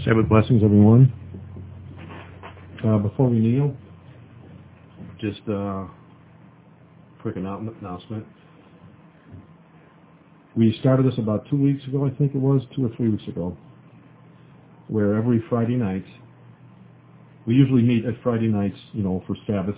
Sabbath blessings, everyone. Before we kneel, just a quick announcement. We started this about 2 weeks ago, I think it was, 2 or 3 weeks ago, where every Friday night, we usually meet at Friday nights, for Sabbath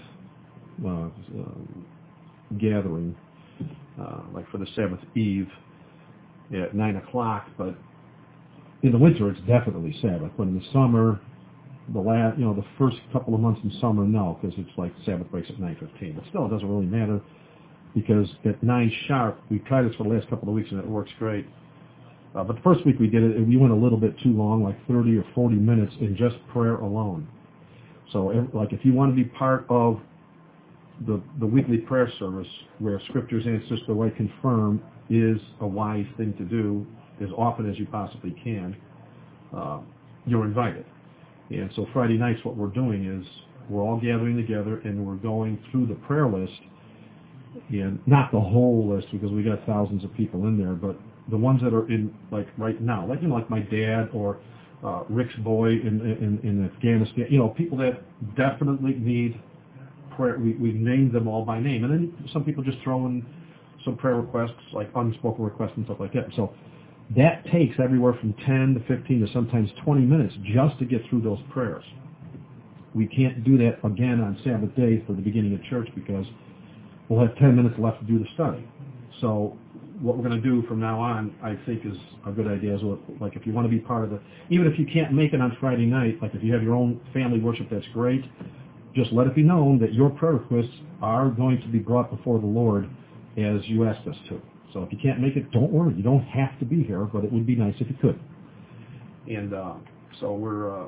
gathering, like for the Sabbath Eve at 9 o'clock, but in the winter it's definitely Sabbath, but in the summer, the first couple of months in summer, no, because it's like Sabbath breaks at 9:15. But still, it doesn't really matter, because at 9 sharp, we tried this for the last couple of weeks and it works great. But the first week we did it, and we went a little bit too long, like 30 or 40 minutes in just prayer alone. So, if you want to be part of the weekly prayer service, where Scriptures and Sister White confirm is a wise thing to do as often as you possibly can, you're invited. And so Friday nights, what we're doing is we're all gathering together and we're going through the prayer list, and not the whole list because we got thousands of people in there, but the ones that are in, like right now, like my dad or Rick's boy in Afghanistan, people that definitely need prayer. We named them all by name, and then some people just throw in some prayer requests, like unspoken requests and stuff like that. So that takes everywhere from 10 to 15 to sometimes 20 minutes just to get through those prayers. We can't do that again on Sabbath day for the beginning of church because we'll have 10 minutes left to do the study. So what we're going to do from now on, I think, is a good idea. Is like if you want to be part of it, even if you can't make it on Friday night, like if you have your own family worship, that's great. Just let it be known that your prayer requests are going to be brought before the Lord as you asked us to. So if you can't make it, don't worry. You don't have to be here, but it would be nice if you could. And so we're,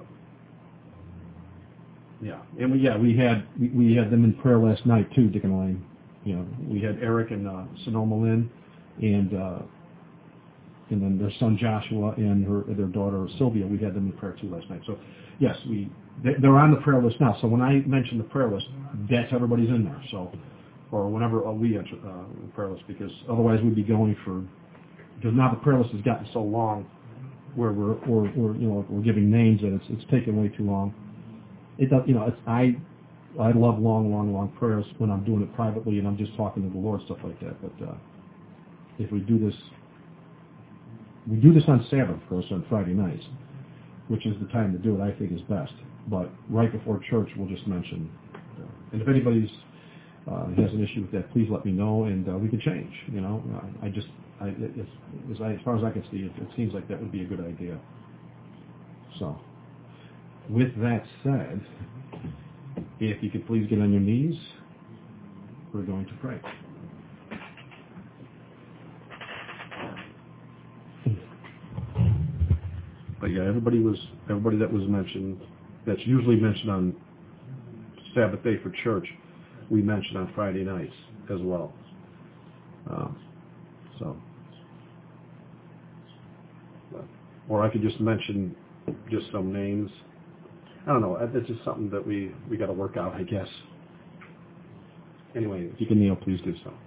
and we had them in prayer last night too, Dick and Elaine. We had Eric and Sonoma Lynn, and then their son Joshua and their daughter Sylvia. We had them in prayer too last night. So yes, they're on the prayer list now. So when I mention the prayer list, that's everybody's in there. So. Or whenever we enter the prayer list, because otherwise we'd be going because now the prayer list has gotten so long, where we're giving names and it's taken way too long. It does, I love long prayers when I'm doing it privately and I'm just talking to the Lord, stuff like that. But if we do this on Sabbath, of course, on Friday nights, which is the time to do it, I think is best. But right before church, we'll just mention, and if anybody's has an issue with that, please let me know, and we can change. As far as I can see, it seems like that would be a good idea. So, with that said, if you could please get on your knees, we're going to pray. But yeah, everybody that was mentioned, that's usually mentioned on Sabbath day for church, we mentioned on Friday nights as well. Or I could just mention just some names. I don't know. It's just something that we got to work out, I guess. Anyway, if you can kneel, please do so.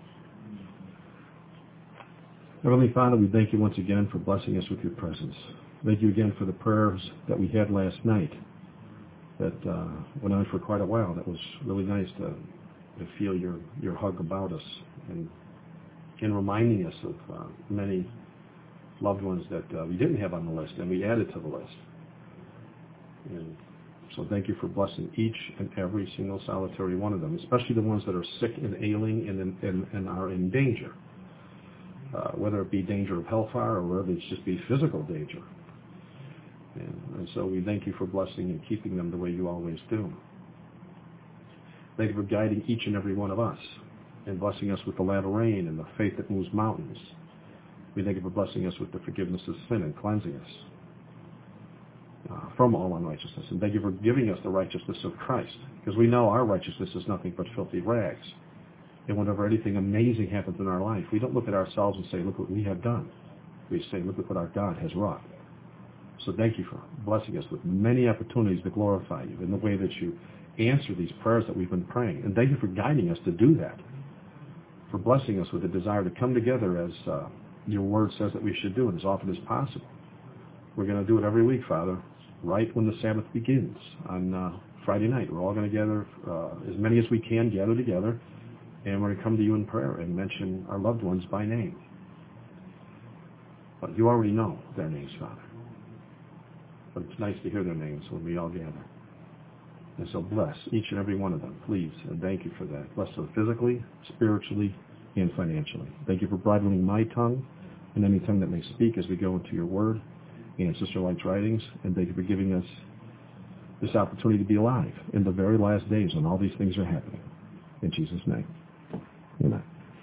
Heavenly Father, we thank you once again for blessing us with your presence. Thank you again for the prayers that we had last night that went on for quite a while. That was really nice to feel your hug about us and reminding us of many loved ones that we didn't have on the list and we added to the list. And so thank you for blessing each and every single solitary one of them, especially the ones that are sick and ailing and are in danger, whether it be danger of hellfire or whether it's just be physical danger. And so we thank you for blessing and keeping them the way you always do. Thank you for guiding each and every one of us and blessing us with the latter rain and the faith that moves mountains. We thank you for blessing us with the forgiveness of sin and cleansing us from all unrighteousness. And thank you for giving us the righteousness of Christ, because we know our righteousness is nothing but filthy rags. And whenever anything amazing happens in our life, we don't look at ourselves and say, look what we have done. We say, look at what our God has wrought. So thank you for blessing us with many opportunities to glorify you in the way that you answer these prayers that we've been praying. And thank you for guiding us to do that, for blessing us with the desire to come together as your word says that we should do, and as often as possible. We're going to do it every week, Father, right when the Sabbath begins on Friday night. We're all going to gather, as many as we can, gather together, and we're going to come to you in prayer and mention our loved ones by name. But you already know their names, Father. But it's nice to hear their names when we all gather. And so bless each and every one of them, please, and thank you for that. Bless them physically, spiritually, and financially. Thank you for bridling my tongue and any tongue that may speak as we go into your word and Sister Light's writings. And thank you for giving us this opportunity to be alive in the very last days when all these things are happening. In Jesus' name. Amen.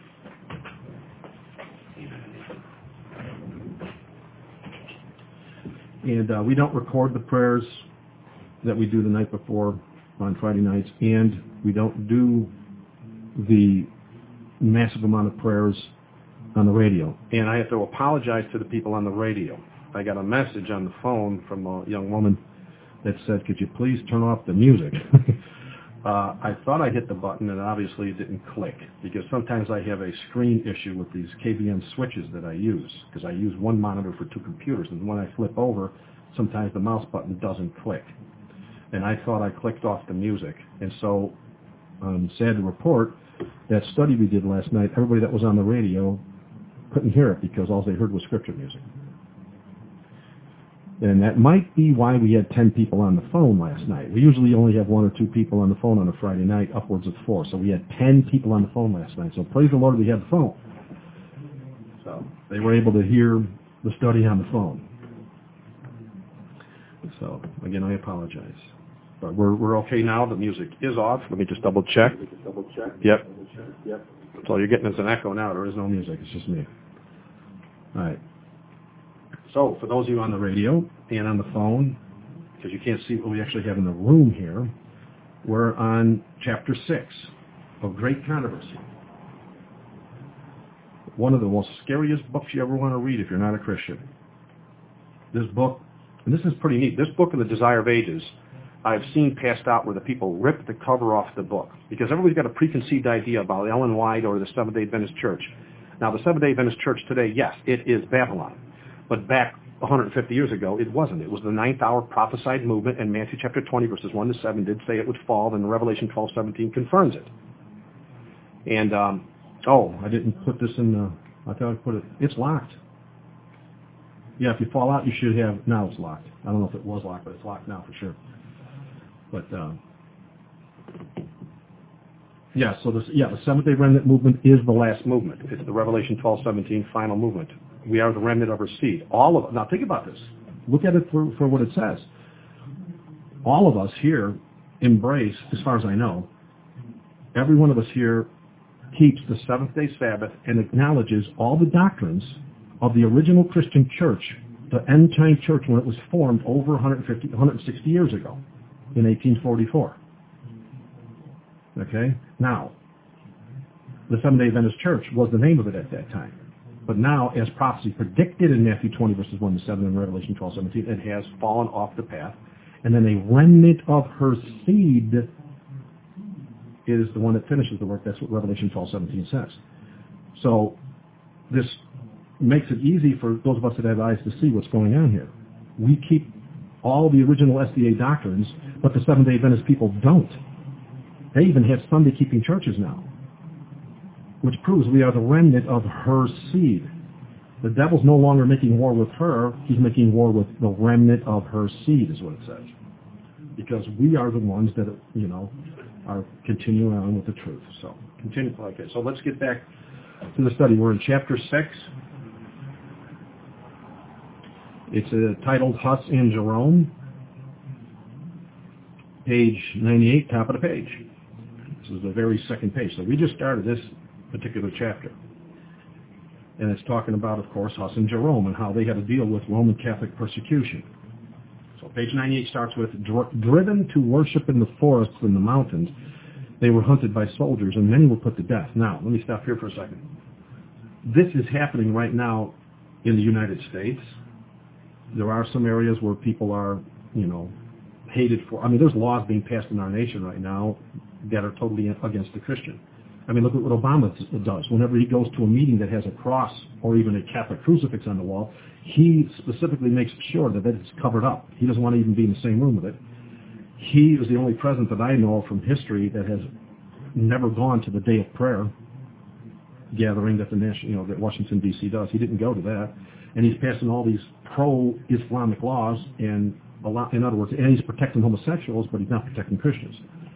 And we don't record the prayers that we do the night before on Friday nights, and we don't do the massive amount of prayers on the radio. And I have to apologize to the people on the radio. I got a message on the phone from a young woman that said, could you please turn off the music? I thought I hit the button, and obviously it didn't click, because sometimes I have a screen issue with these KVM switches that I use, because I use one monitor for two computers, and when I flip over, sometimes the mouse button doesn't click. And I thought I clicked off the music. And so I'm sad to report that study we did last night, everybody that was on the radio couldn't hear it because all they heard was scripture music. And that might be why we had 10 people on the phone last night. We usually only have 1 or 2 people on the phone on a Friday night, upwards of 4. So we had 10 people on the phone last night. So praise the Lord we had the phone. So they were able to hear the study on the phone. So, again, I apologize. But we're okay now. The music is off. Let me just double check. Yep. So you're getting as an echo now. There is no music. It's just me. All right. So for those of you on the radio and on the phone, because you can't see what we actually have in the room here, we're on chapter 6 of Great Controversy. One of the most scariest books you ever want to read if you're not a Christian. This book, and this is pretty neat, this book of the Desire of Ages, I've seen passed out where the people rip the cover off the book, because everybody's got a preconceived idea about Ellen White or the Seventh-day Adventist Church. Now, the Seventh-day Adventist Church today, yes, it is Babylon. But back 150 years ago, it wasn't. It was the ninth hour prophesied movement, and Matthew chapter 20, verses 1 to 7 did say it would fall, and Revelation 12:17 confirms it. And, I didn't put this in the, I thought I put it, it's locked. Yeah, if you fall out, you should have, now it's locked. I don't know if it was locked, but it's locked now for sure. But, the Seventh-day Remnant movement is the last movement. It's the Revelation 12:17 final movement. We are the remnant of her seed. All of, now think about this. Look at it for what it says. All of us here embrace, as far as I know, every one of us here keeps the seventh-day Sabbath and acknowledges all the doctrines of the original Christian church, the end-time church when it was formed over 160 years ago in 1844. Okay? Now, the Seventh-day Adventist Church was the name of it at that time. But now, as prophecy predicted in Matthew 20, verses 1 to 7, and Revelation 12:17, it has fallen off the path. And then a remnant of her seed is the one that finishes the work. That's what Revelation 12:17 says. So this makes it easy for those of us that have eyes to see what's going on here. We keep all the original SDA doctrines, but the Seventh-day Adventist people don't. They even have Sunday-keeping churches now, which proves we are the remnant of her seed. The devil's no longer making war with her. He's making war with the remnant of her seed, is what it says. Because we are the ones that, are continuing on with the truth. So, continue. Okay, so let's get back to the study. We're in chapter 6. It's titled Huss and Jerome. Page 98, top of the page. This is the very second page. So we just started this particular chapter. And it's talking about, of course, Huss and Jerome and how they had to deal with Roman Catholic persecution. So page 98 starts with, driven to worship in the forests and the mountains, they were hunted by soldiers, and many were put to death. Now, let me stop here for a second. This is happening right now in the United States. There are some areas where people are, hated for. There's laws being passed in our nation right now that are totally against the Christian. I mean, look at what Obama does. Whenever he goes to a meeting that has a cross or even a Catholic crucifix on the wall, he specifically makes sure that it's covered up. He doesn't want to even be in the same room with it. He is the only president that I know from history that has never gone to the day of prayer gathering that that Washington D.C. does. He didn't go to that, and he's passing all these pro-Islamic laws, and in other words, and he's protecting homosexuals, but he's not protecting Christians.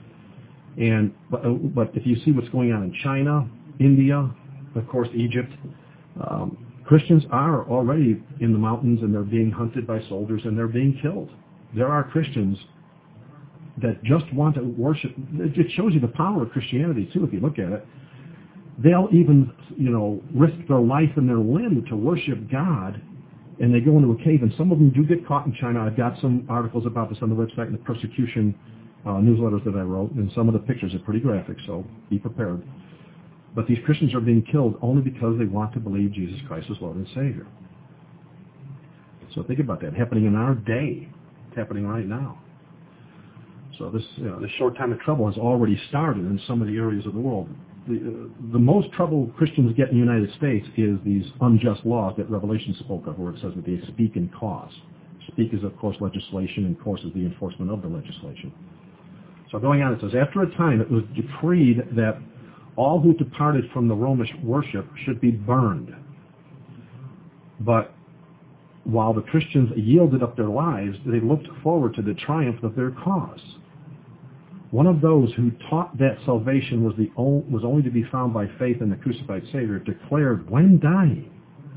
But if you see what's going on in China, India, of course Egypt, Christians are already in the mountains, and they're being hunted by soldiers, and they're being killed. There are Christians that just want to worship. It shows you the power of Christianity too, if you look at it. They'll even, risk their life and their limb to worship God, and they go into a cave, and some of them do get caught in China. I've got some articles about this on the website and the persecution newsletters that I wrote, and some of the pictures are pretty graphic, so be prepared. But these Christians are being killed only because they want to believe Jesus Christ is Lord and Savior. So think about that happening in our day. It's happening right now. So this short time of trouble has already started in some of the areas of the world. The most trouble Christians get in the United States is these unjust laws that Revelation spoke of, where it says that they speak in cause. Speak is, of course, legislation, and cause is the enforcement of the legislation. So going on, it says, after a time it was decreed that all who departed from the Romish worship should be burned. But while the Christians yielded up their lives, they looked forward to the triumph of their cause. One of those who taught that salvation was only to be found by faith in the crucified Savior declared when dying,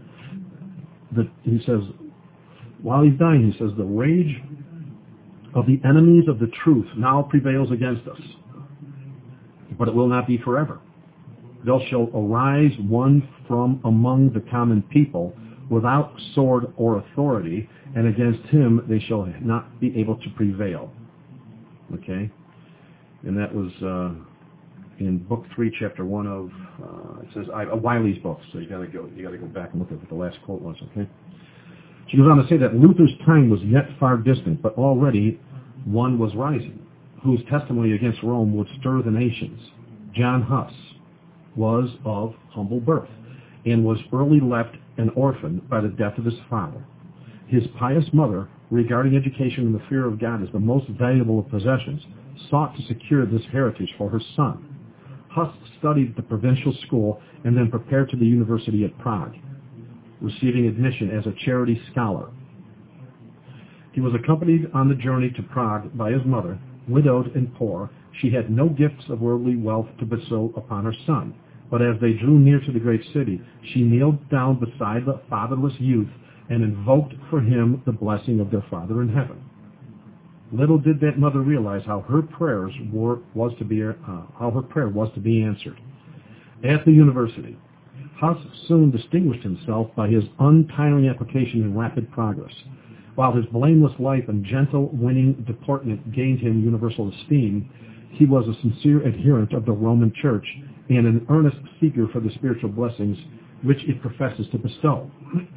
he says, while he's dying, he says, the rage of the enemies of the truth now prevails against us, but it will not be forever. There shall arise one from among the common people without sword or authority, and against him they shall not be able to prevail. Okay? And that was in Book 3, Chapter 1 of, it says, Wiley's book, so you got to go back and look at what the last quote was, okay? She goes on to say that Luther's time was yet far distant, but already one was rising, whose testimony against Rome would stir the nations. John Huss was of humble birth, and was early left an orphan by the death of his father. His pious mother, regarding education and the fear of God as the most valuable of possessions, sought to secure this heritage for her son. Huss studied at the provincial school and then prepared to the university at Prague, receiving admission as a charity scholar. He was accompanied on the journey to Prague by his mother, widowed and poor. She had no gifts of worldly wealth to bestow upon her son, but as they drew near to the great city, she kneeled down beside the fatherless youth and invoked for him the blessing of their Father in heaven. Little did that mother realize how her prayer was to be answered. At the university, Huss soon distinguished himself by his untiring application and rapid progress. While his blameless life and gentle, winning deportment gained him universal esteem, he was a sincere adherent of the Roman Church and an earnest seeker for the spiritual blessings which it professes to bestow.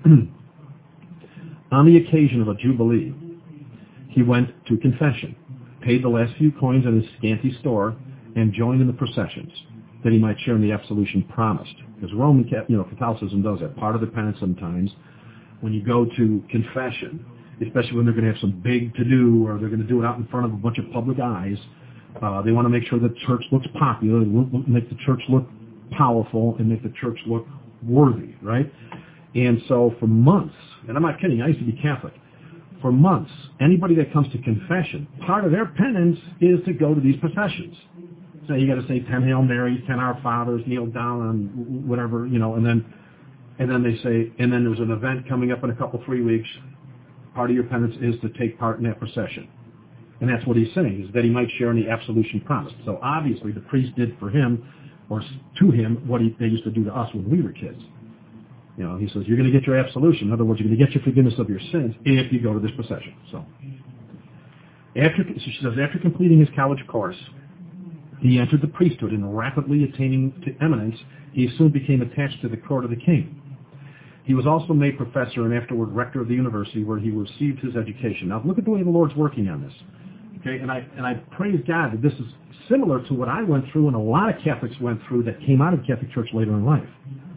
On the occasion of a jubilee, he went to confession, paid the last few coins in his scanty store, and joined in the processions, that he might share in the absolution promised. Because Roman Catholicism does that. Part of the penance sometimes, when you go to confession, especially when they're going to have some big to-do, or they're going to do it out in front of a bunch of public eyes, they want to make sure the church looks popular, make the church look powerful, and make the church look worthy, right? And so for months, and I'm not kidding, I used to be Catholic, for months, anybody that comes to confession, part of their penance is to go to these processions. So you got to say 10 Hail Marys, 10 Our Fathers, kneel down on whatever, and then they say, and then there's an event coming up in 3 weeks. Part of your penance is to take part in that procession. And that's what he's saying, is that he might share in the absolution promised. So obviously the priest did for him, or to him, what they used to do to us when we were kids. He says, you're going to get your absolution. In other words, you're going to get your forgiveness of your sins if you go to this procession. So she says, after completing his college course, he entered the priesthood, and rapidly attaining to eminence, he soon became attached to the court of the king. He was also made professor and afterward rector of the university where he received his education. Now look at the way the Lord's working on this. Okay, and I praise God that this is similar to what I went through and a lot of Catholics went through that came out of Catholic Church later in life.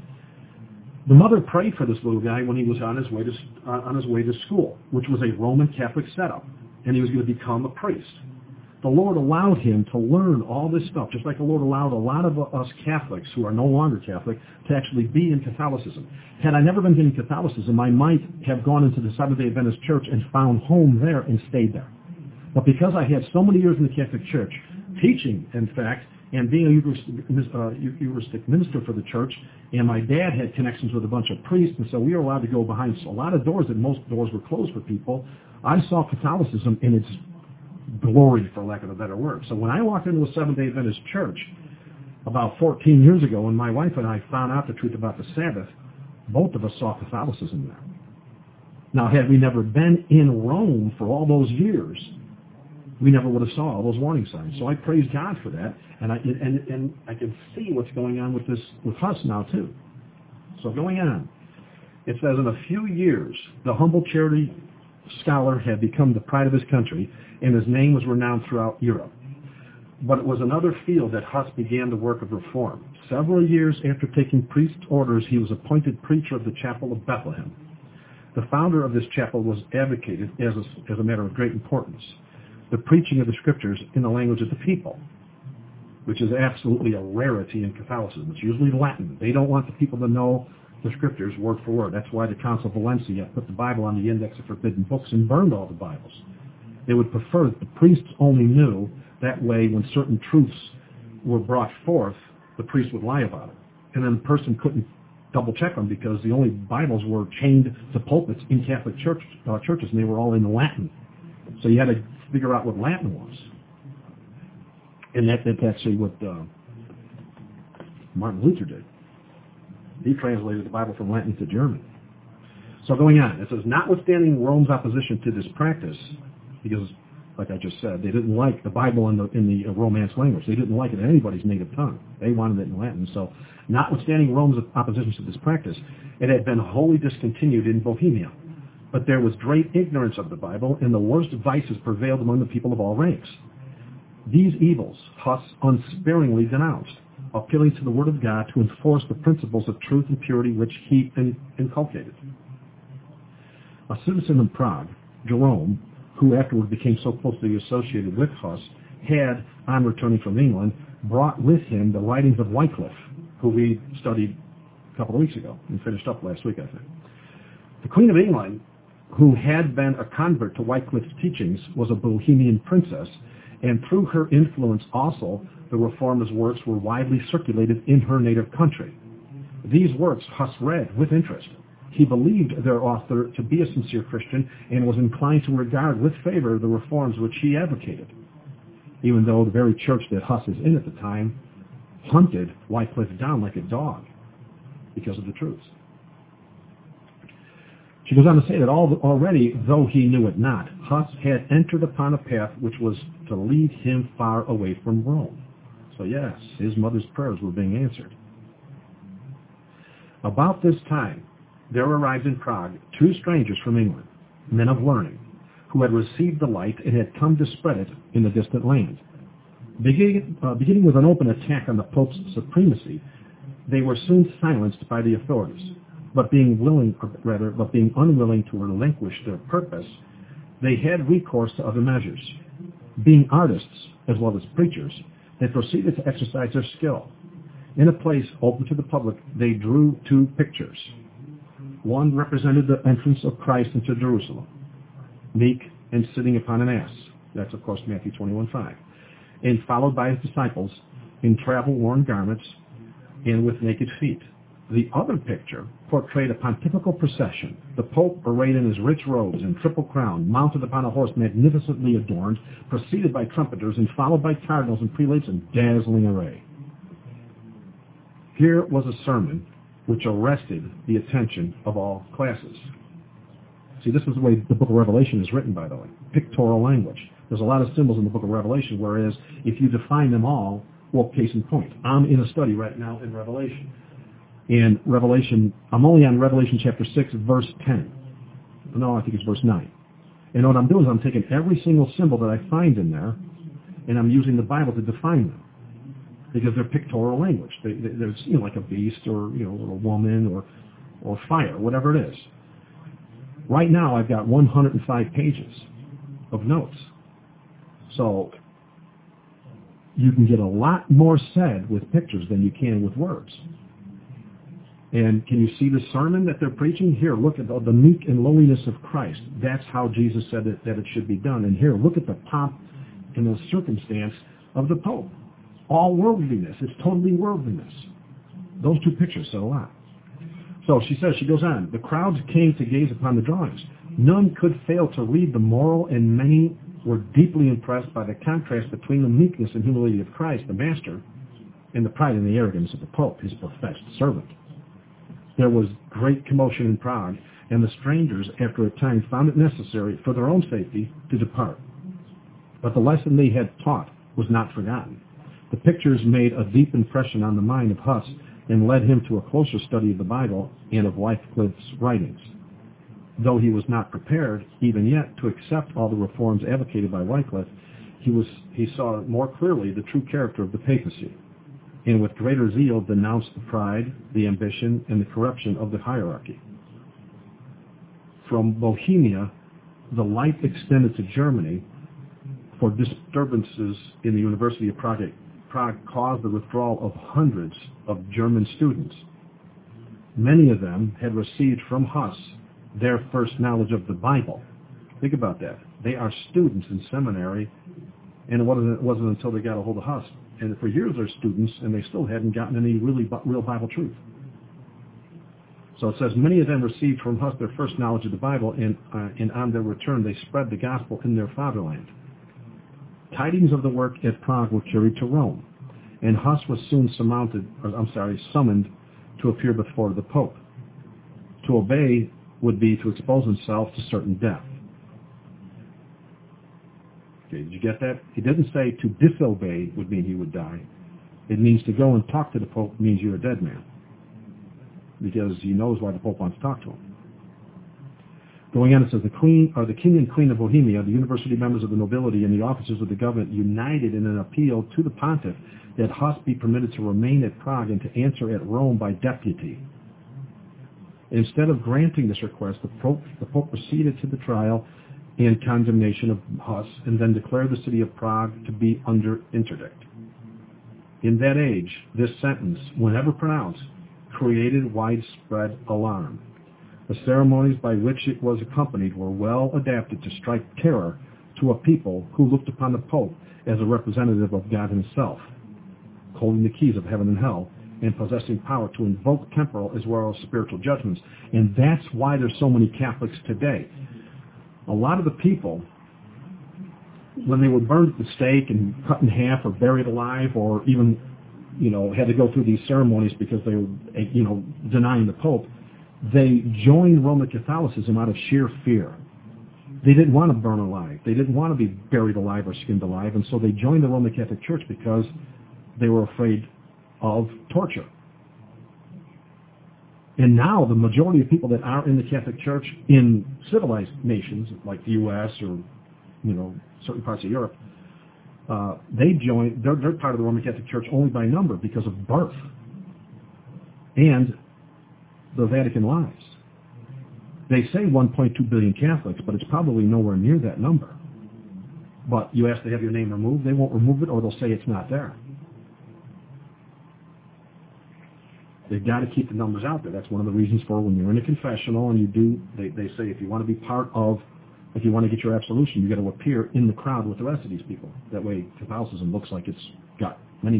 The mother prayed for this little guy when he was on his way to school, which was a Roman Catholic setup, and he was going to become a priest. The Lord allowed him to learn all this stuff, just like the Lord allowed a lot of us Catholics who are no longer Catholic to actually be in Catholicism. Had I never been in Catholicism, I might have gone into the Seventh-day Adventist Church and found home there and stayed there. But because I had so many years in the Catholic Church, teaching, in fact, and being a Eucharistic minister for the church, and my dad had connections with a bunch of priests, and so we were allowed to go behind a lot of doors, and most doors were closed for people. I saw Catholicism in its glory, for lack of a better word. So when I walked into a Seventh-day Adventist church about 14 years ago, when my wife and I found out the truth about the Sabbath, both of us saw Catholicism there. Now, had we never been in Rome for all those years, we never would have saw all those warning signs. So I praise God for that, and I can see what's going on with us now too. So going on, it says in a few years, the humble charity scholar had become the pride of his country, and his name was renowned throughout Europe. But it was another field that Huss began the work of reform. Several years after taking priest's orders, he was appointed preacher of the Chapel of Bethlehem. The founder of this chapel was advocated as a matter of great importance, the preaching of the Scriptures in the language of the people, which is absolutely a rarity in Catholicism. It's usually Latin. They don't want the people to know the Scriptures word for word. That's why the Council of Valencia put the Bible on the index of forbidden books and burned all the Bibles. They would prefer that the priests only knew. That way, when certain truths were brought forth, the priest would lie about it. And then the person couldn't double-check them because the only Bibles were chained to pulpits in Catholic churches, and they were all in Latin. So you had to figure out what Latin was. And that's actually what Martin Luther did. He translated the Bible from Latin to German. So going on, it says, notwithstanding Rome's opposition to this practice, because, like I just said, they didn't like the Bible in the Romance language. They didn't like it in anybody's native tongue. They wanted it in Latin. So notwithstanding Rome's opposition to this practice, it had been wholly discontinued in Bohemia. But there was great ignorance of the Bible, and the worst vices prevailed among the people of all ranks. These evils Huss unsparingly denounced, appealing to the Word of God to enforce the principles of truth and purity which he inculcated. A citizen of Prague, Jerome, who afterward became so closely associated with Huss, had, on returning from England, brought with him the writings of Wycliffe, who we studied a couple of weeks ago and finished up last week, I think. The Queen of England, who had been a convert to Wycliffe's teachings, was a Bohemian princess, and through her influence also, the Reformers' works were widely circulated in her native country. These works Huss read with interest. He believed their author to be a sincere Christian and was inclined to regard with favor the reforms which he advocated, even though the very church that Huss is in at the time hunted Wycliffe down like a dog because of the truths. She goes on to say that already, though he knew it not, Huss had entered upon a path which was to lead him far away from Rome. So yes, his mother's prayers were being answered. About this time, there arrived in Prague 2 strangers from England, men of learning, who had received the light and had come to spread it in the distant land. Beginning with an open attack on the Pope's supremacy, they were soon silenced by the authorities. But being unwilling to relinquish their purpose, they had recourse to other measures. Being artists, as well as preachers, they proceeded to exercise their skill. In a place open to the public, they drew 2 pictures. One represented the entrance of Christ into Jerusalem, meek and sitting upon an ass. That's, of course, Matthew 21:5. And followed by his disciples in travel-worn garments and with naked feet. The other picture portrayed a pontifical procession, the Pope arrayed in his rich robes and triple crown, mounted upon a horse magnificently adorned, preceded by trumpeters and followed by cardinals and prelates in dazzling array. Here was a sermon which arrested the attention of all classes. See, this is the way the book of Revelation is written, by the way, pictorial language. There's a lot of symbols in the book of Revelation, whereas if you define them all, well, case in point, I'm in a study right now in Revelation. In Revelation, I'm only on Revelation chapter 6, verse 10. No, I think it's verse 9. And what I'm doing is I'm taking every single symbol that I find in there, and I'm using the Bible to define them, because they're pictorial language. There's, like a beast or, or a woman or fire, whatever it is. Right now I've got 105 pages of notes. So you can get a lot more said with pictures than you can with words. And can you see the sermon that they're preaching? Here, look at the meek and lowliness of Christ. That's how Jesus said that it should be done. And here, look at the pomp and the circumstance of the Pope. All worldliness. It's totally worldliness. Those two pictures said a lot. So she goes on, the crowds came to gaze upon the drawings. None could fail to read the moral, and many were deeply impressed by the contrast between the meekness and humility of Christ, the Master, and the pride and the arrogance of the Pope, his professed servant. There was great commotion in Prague, and the strangers, after a time, found it necessary, for their own safety, to depart. But the lesson they had taught was not forgotten. The pictures made a deep impression on the mind of Huss and led him to a closer study of the Bible and of Wycliffe's writings. Though he was not prepared, even yet, to accept all the reforms advocated by Wycliffe, he saw more clearly the true character of the papacy, and with greater zeal denounced the pride, the ambition, and the corruption of the hierarchy. From Bohemia, the light extended to Germany, for disturbances in the University of Prague caused the withdrawal of hundreds of German students. Many of them had received from Huss their first knowledge of the Bible. Think about that. They are students in seminary, and it wasn't until they got a hold of Huss. And for years they're students, and they still hadn't gotten any real Bible truth. So it says, many of them received from Huss their first knowledge of the Bible, and on their return they spread the gospel in their fatherland. Tidings of the work at Prague were carried to Rome, and Huss was soon summoned to appear before the Pope. To obey would be to expose himself to certain death. Okay, did you get that? He didn't say to disobey would mean he would die. It means to go and talk to the Pope means you're a dead man, because he knows why the Pope wants to talk to him. Going on, it says, the king and queen of Bohemia, the university members of the nobility, and the officers of the government united in an appeal to the pontiff that Huss be permitted to remain at Prague and to answer at Rome by deputy. Instead of granting this request, the Pope proceeded to the trial and condemnation of Huss, and then declared the city of Prague to be under interdict. In that age, this sentence, whenever pronounced, created widespread alarm. The ceremonies by which it was accompanied were well adapted to strike terror to a people who looked upon the Pope as a representative of God himself, holding the keys of heaven and hell, and possessing power to invoke temporal as well as spiritual judgments. And that's why there's so many Catholics today. A lot of the people, when they were burned at the stake and cut in half or buried alive, or even, had to go through these ceremonies because they were, denying the Pope, they joined Roman Catholicism out of sheer fear. They didn't want to burn alive. They didn't want to be buried alive or skinned alive, and so they joined the Roman Catholic Church because they were afraid of torture. And now the majority of people that are in the Catholic Church in civilized nations like the U.S. or, certain parts of Europe, they're part of the Roman Catholic Church only by number because of birth and the Vatican lies. They say 1.2 billion Catholics, but it's probably nowhere near that number. But you ask to have your name removed, they won't remove it, or they'll say it's not there. They've got to keep the numbers out there. That's one of the reasons for when you're in a confessional and they say if you want to be if you want to get your absolution, you've got to appear in the crowd with the rest of these people. That way Catholicism looks like it's got many.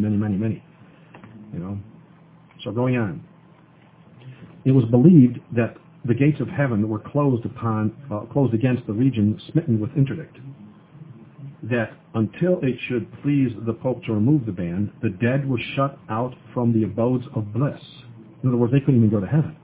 So going on. It was believed that the gates of heaven were closed against the region smitten with interdict. That until it should please the Pope to remove the ban, the dead were shut out from the abodes of bliss. In other words, they couldn't even go to heaven.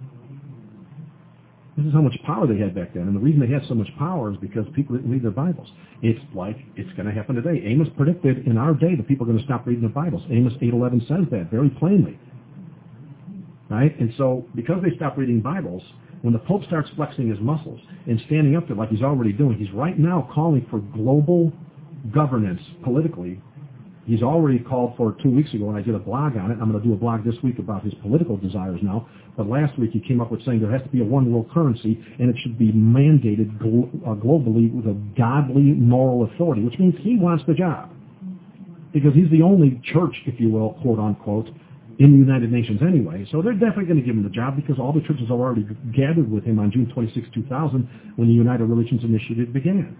This is how much power they had back then. And the reason they had so much power is because people didn't read their Bibles. It's like it's going to happen today. Amos predicted in our day that people are going to stop reading their Bibles. Amos 8:11 says that very plainly. right? And so because they stopped reading Bibles, when the Pope starts flexing his muscles and standing up there like he's already doing, he's right now calling for global governance politically. He's already called for 2 weeks ago, and I did a blog on it. I'm going to do a blog this week about his political desires now. But last week he came up with saying there has to be a one world currency, and it should be mandated globally with a godly moral authority, which means he wants the job. Because he's the only church, if you will, quote unquote, in the United Nations anyway. So they're definitely going to give him the job because all the churches have already gathered with him on June 26, 2000, when the United Religions Initiative began.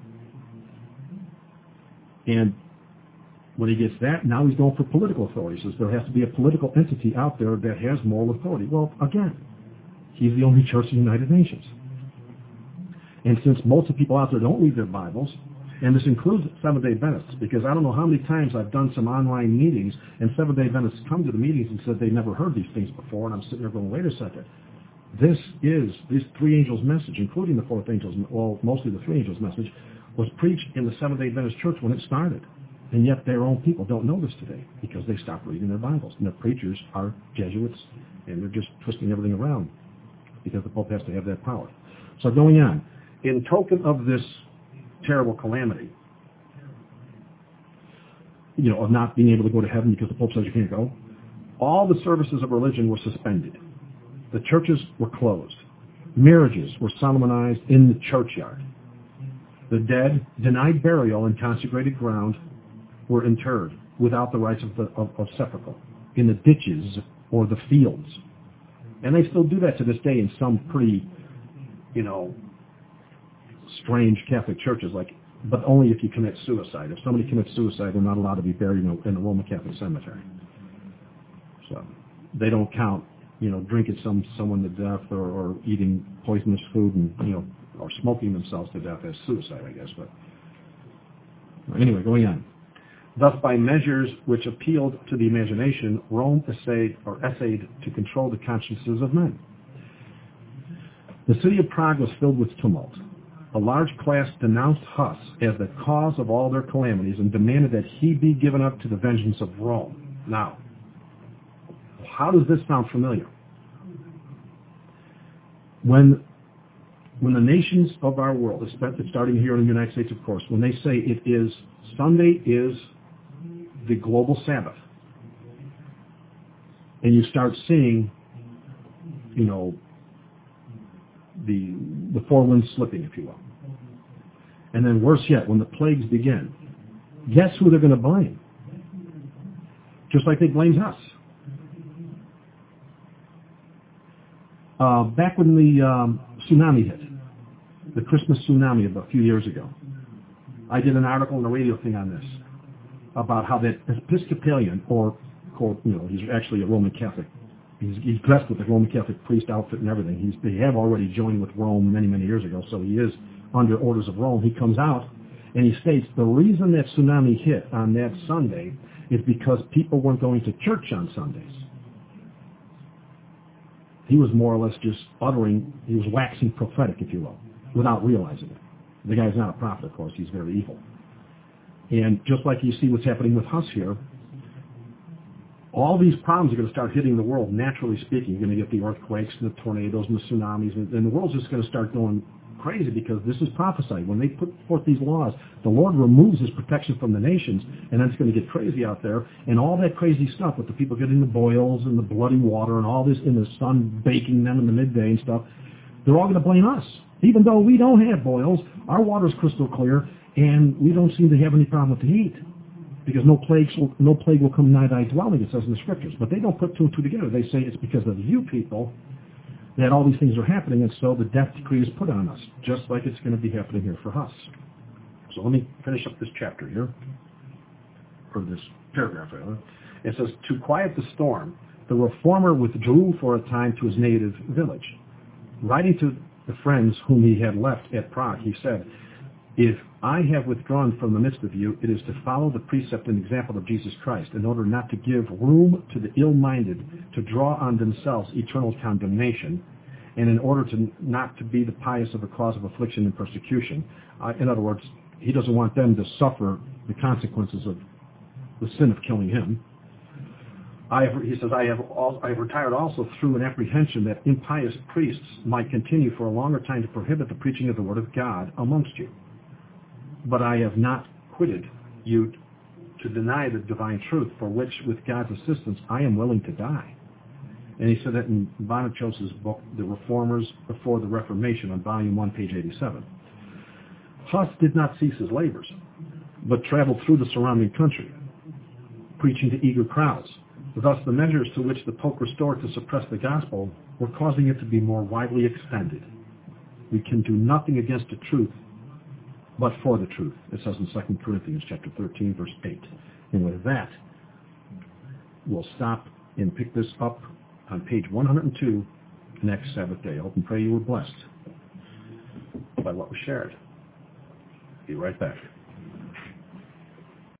And when he gets that, now he's going for political authority. He says there has to be a political entity out there that has moral authority. Well, again, he's the only church in the United Nations. And since most of the people out there don't read their Bibles, and this includes Seventh-day Adventists, because I don't know how many times I've done some online meetings, and Seventh-day Adventists come to the meetings and said they never heard these things before, and I'm sitting there going, wait a second. This three angels' message, including the fourth angel's, well, mostly the three angels' message, was preached in the Seventh-day Adventist church when it started. And yet their own people don't know this today because they stopped reading their Bibles. And their preachers are Jesuits, and they're just twisting everything around because the Pope has to have that power. So going on, in token of this terrible calamity, of not being able to go to heaven because the Pope says you can't go, all the services of religion were suspended. The churches were closed. Marriages were solemnized in the churchyard. The dead, denied burial in consecrated ground, were interred without the rites of sepulchre in the ditches or the fields. And they still do that to this day in some pretty, strange Catholic churches, but only if you commit suicide. If somebody commits suicide, they're not allowed to be buried in a Roman Catholic cemetery. So they don't count, drinking someone to death or eating poisonous food and, or smoking themselves to death as suicide, I guess. But anyway, going on. Thus, by measures which appealed to the imagination, Rome essayed to control the consciences of men. The city of Prague was filled with tumult. A large class denounced Huss as the cause of all their calamities and demanded that he be given up to the vengeance of Rome. Now, how does this sound familiar? When the nations of our world, starting here in the United States, of course, when they say Sunday is the global Sabbath, and you start seeing, the four winds slipping, if you will. And then worse yet, when the plagues begin, guess who they're going to blame? Just like they blamed us. Back when the tsunami hit, the Christmas tsunami a few years ago, I did an article and a radio thing on this about how that Episcopalian, he's actually a Roman Catholic. He's dressed with the Roman Catholic priest outfit and everything. They have already joined with Rome many, many years ago, so he is under orders of Rome. He comes out and he states the reason that tsunami hit on that Sunday is because people weren't going to church on Sundays. He was more or less just he was waxing prophetic, if you will, without realizing it. The guy's not a prophet, of course. He's very evil. And just like you see what's happening with us here, all these problems are going to start hitting the world, naturally speaking. You're going to get the earthquakes and the tornadoes and the tsunamis, and the world's just going to start going crazy because this is prophesied. When they put forth these laws, the Lord removes his protection from the nations, and then it's going to get crazy out there. And all that crazy stuff with the people getting the boils and the bloody water and all this in the sun baking them in the midday and stuff, they're all going to blame us. Even though we don't have boils, our water's crystal clear, and we don't seem to have any problem with the heat. Because no plague will come nigh thy dwelling, it says in the Scriptures. But they don't put two and two together. They say it's because of you people that all these things are happening, and so the death decree is put on us, just like it's going to be happening here for us. So let me finish up this chapter here, or this paragraph rather. It says, to quiet the storm, the reformer withdrew for a time to his native village. Writing to the friends whom he had left at Prague, he said, if I have withdrawn from the midst of you, it is to follow the precept and example of Jesus Christ, in order not to give room to the ill-minded to draw on themselves eternal condemnation, and in order not to be the pious of a cause of affliction and persecution. In other words, he doesn't want them to suffer the consequences of the sin of killing him. He says, I have retired also through an apprehension that impious priests might continue for a longer time to prohibit the preaching of the word of God amongst you. But I have not quitted you to deny the divine truth, for which, with God's assistance, I am willing to die. And he said that in Bonachos's book, The Reformers Before the Reformation, on Volume 1, page 87. Huss did not cease his labors, but traveled through the surrounding country, preaching to eager crowds. Thus, the measures to which the Pope restored to suppress the gospel were causing it to be more widely extended. We can do nothing against the truth, but for the truth, it says in 2 Corinthians chapter 13, verse 8. And with that, we'll stop and pick this up on page 102 next Sabbath day. I hope and pray you were blessed by what was shared. Be right back.